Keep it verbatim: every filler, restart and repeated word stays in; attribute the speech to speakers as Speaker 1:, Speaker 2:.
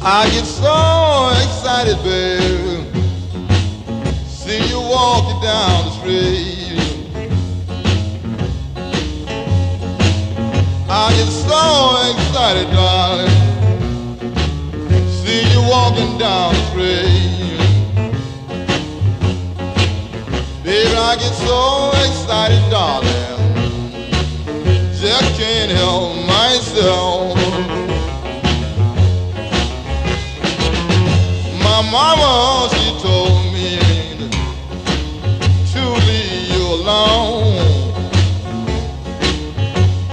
Speaker 1: I get so excited, baby, see you walking down the street. I get so excited, darling, see you walking down the street. Baby, I get so excited, darling, just can't help myself. My mama